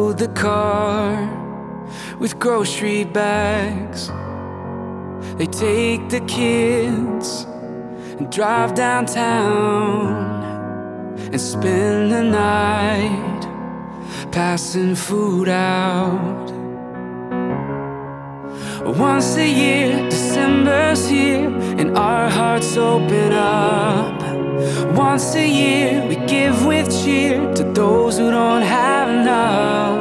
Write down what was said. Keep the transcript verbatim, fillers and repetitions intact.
load the car with grocery bags. They take the kids and drive downtown and spend the night passing food out. Once a year, December's here, and our hearts open up. Once a year, we give with cheer to those who don't have enough.